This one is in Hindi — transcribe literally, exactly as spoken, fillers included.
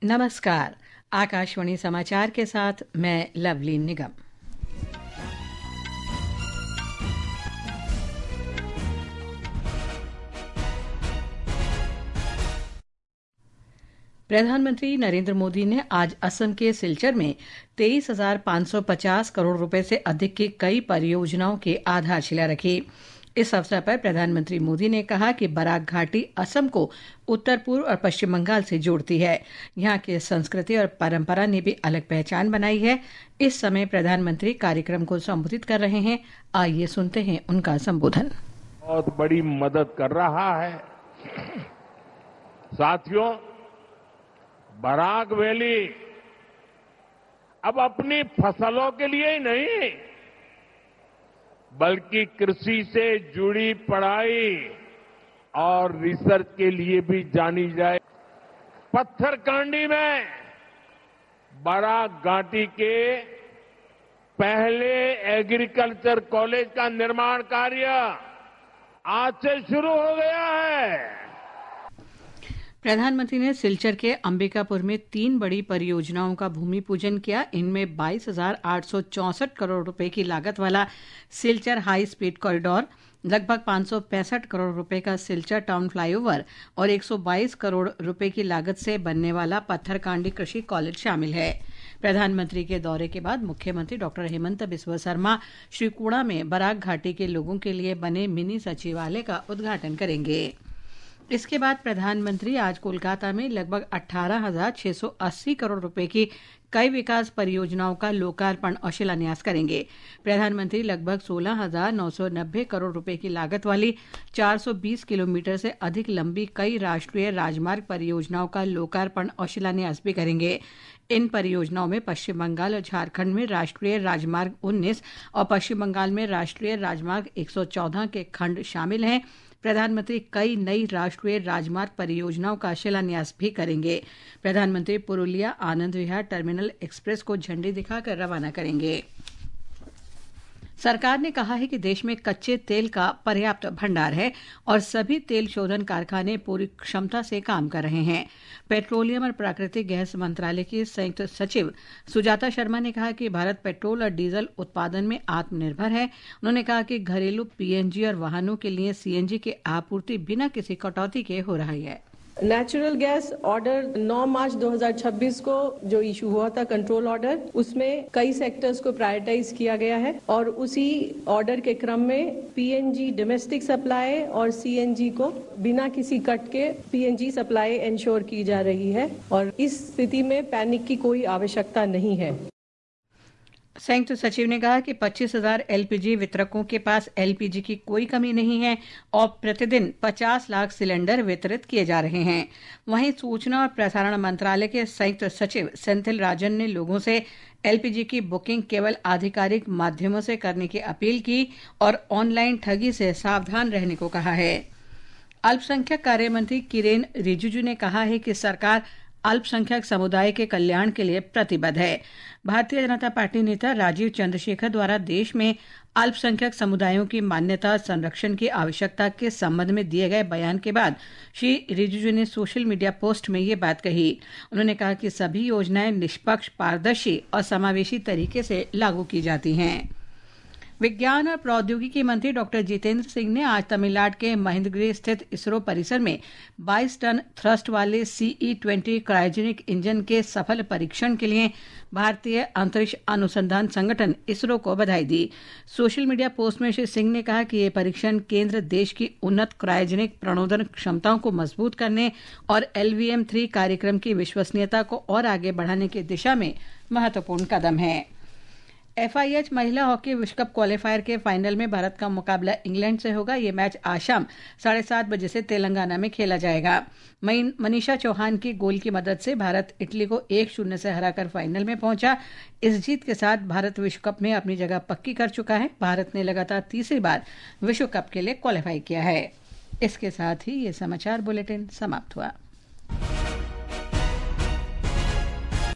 नमस्कार। आकाशवाणी समाचार के साथ मैं लवलीन निगम। प्रधानमंत्री नरेंद्र मोदी ने आज असम के सिलचर में तेईस हजार पाँच सौ पचास करोड़ रुपए से अधिक की कई परियोजनाओं की आधारशिला रखी। इस अवसर पर प्रधानमंत्री मोदी ने कहा कि बराक घाटी असम को उत्तर पूर्व और पश्चिम बंगाल से जोड़ती है। यहाँ की संस्कृति और परंपरा ने भी अलग पहचान बनाई है। इस समय प्रधानमंत्री कार्यक्रम को संबोधित कर रहे हैं। आइए सुनते हैं उनका संबोधन। बहुत बड़ी मदद कर रहा है। साथियों, बराक वैली अब अपनी फसलों के लिए ही नहीं बल्कि कृषि से जुड़ी पढ़ाई और रिसर्च के लिए भी जानी जाए। पत्थरकांडी में बराक घाटी के पहले एग्रीकल्चर कॉलेज का निर्माण कार्य आज से शुरू हो गया है। प्रधानमंत्री ने सिलचर के अंबिकापुर में तीन बड़ी परियोजनाओं का भूमि पूजन किया। इनमें बाईस हजार आठ सौ चौसठ करोड़ रुपए की लागत वाला सिलचर हाई स्पीड कॉरिडोर, लगभग पाँच सौ पैंसठ करोड़ रुपए का सिलचर टाउन फ्लाईओवर और एक सौ बाईस करोड़ रुपए की लागत से बनने वाला पत्थरकांडी कृषि कॉलेज शामिल है। प्रधानमंत्री के दौरे के बाद मुख्यमंत्री डॉक्टर हेमंत बिस्वा शर्मा श्रीकुड़ा में बराक घाटी के लोगों के लिए बने मिनी सचिवालय का उद्घाटन करेंगे। इसके बाद प्रधानमंत्री आज कोलकाता में लगभग अठारह हजार छह सौ अस्सी करोड़ रुपए की कई विकास परियोजनाओं का लोकार्पण और शिलान्यास करेंगे। प्रधानमंत्री लगभग सोलह हजार नौ सौ नब्बे करोड़ रुपए की लागत वाली चार सौ बीस किलोमीटर से अधिक लंबी कई राष्ट्रीय राजमार्ग परियोजनाओं का लोकार्पण और शिलान्यास भी करेंगे। इन परियोजनाओं में पश्चिम बंगाल और झारखंड में राष्ट्रीय राजमार्ग उन्नीस और पश्चिम बंगाल में राष्ट्रीय राजमार्ग एक सौ चौदह के खंड शामिल हैं। प्रधानमंत्री कई नई राष्ट्रीय राजमार्ग परियोजनाओं का शिलान्यास भी करेंगे। प्रधानमंत्री पुरुलिया आनंद विहार टर्मिनल एक्सप्रेस को झंडी दिखाकर रवाना करेंगे। सरकार ने कहा है कि देश में कच्चे तेल का पर्याप्त भंडार है और सभी तेल शोधन कारखाने पूरी क्षमता से काम कर रहे हैं। पेट्रोलियम और प्राकृतिक गैस मंत्रालय की संयुक्त सचिव सुजाता शर्मा ने कहा कि भारत पेट्रोल और डीजल उत्पादन में आत्मनिर्भर है। उन्होंने कहा कि घरेलू पीएनजी और वाहनों के लिए सीएनजी की आपूर्ति बिना किसी कटौती के हो रही है। नेचुरल गैस ऑर्डर नौ मार्च दो हज़ार छब्बीस को जो इशू हुआ था, कंट्रोल ऑर्डर, उसमें कई सेक्टर्स को प्रायोरिटाइज किया गया है और उसी ऑर्डर के क्रम में पीएनजी डोमेस्टिक सप्लाई और सीएनजी को बिना किसी कट के पीएनजी सप्लाई इंश्योर की जा रही है और इस स्थिति में पैनिक की कोई आवश्यकता नहीं है। संयुक्त सचिव ने कहा कि पच्चीस हजार एलपीजी वितरकों के पास एलपीजी की कोई कमी नहीं है और प्रतिदिन पचास लाख सिलेंडर वितरित किए जा रहे हैं। वहीं सूचना और प्रसारण मंत्रालय के संयुक्त सचिव सेंथिल राजन ने लोगों से एलपीजी की बुकिंग केवल आधिकारिक माध्यमों से करने की अपील की और ऑनलाइन ठगी से सावधान रहने को कहा है। अल्पसंख्यक कार्य मंत्री किरेन रिजिजू ने कहा है कि सरकार अल्पसंख्यक समुदाय के कल्याण के लिए प्रतिबद्ध है। भारतीय जनता पार्टी नेता राजीव चंद्रशेखर द्वारा देश में अल्पसंख्यक समुदायों की मान्यता संरक्षण की आवश्यकता के संबंध में दिए गए बयान के बाद श्री रिजिजू ने सोशल मीडिया पोस्ट में ये बात कही। उन्होंने कहा कि सभी योजनाएं निष्पक्ष, पारदर्शी और समावेशी तरीके से लागू की जाती हैं। विज्ञान और प्रौद्योगिकी मंत्री डॉक्टर जितेंद्र सिंह ने आज तमिलनाडु के महेंद्रगिरी स्थित इसरो परिसर में बाईस टन थ्रस्ट वाले सीई ट्वेंटी क्रायोजेनिक इंजन के सफल परीक्षण के लिए भारतीय अंतरिक्ष अनुसंधान संगठन इसरो को बधाई दी। सोशल मीडिया पोस्ट में श्री सिंह ने कहा कि ये परीक्षण केंद्र देश की उन्नत क्रायोजेनिक प्रणोदन क्षमताओं को मजबूत करने और एलवीएम थ्री कार्यक्रम की विश्वसनीयता को और आगे बढ़ाने की दिशा में महत्वपूर्ण कदम है। एफआईएच महिला हॉकी विश्व कप क्वालिफायर के फाइनल में भारत का मुकाबला इंग्लैंड से होगा। ये मैच आज शाम साढ़े सात बजे से तेलंगाना में खेला जाएगा। मनीषा चौहान की गोल की मदद से भारत इटली को एक शून्य से हराकर फाइनल में पहुंचा। इस जीत के साथ भारत विश्व कप में अपनी जगह पक्की कर चुका है। भारत ने लगातार तीसरी बार विश्व कप के लिए क्वालिफाई किया है। इसके साथ ही ये समाचार बुलेटिन समाप्त हुआ।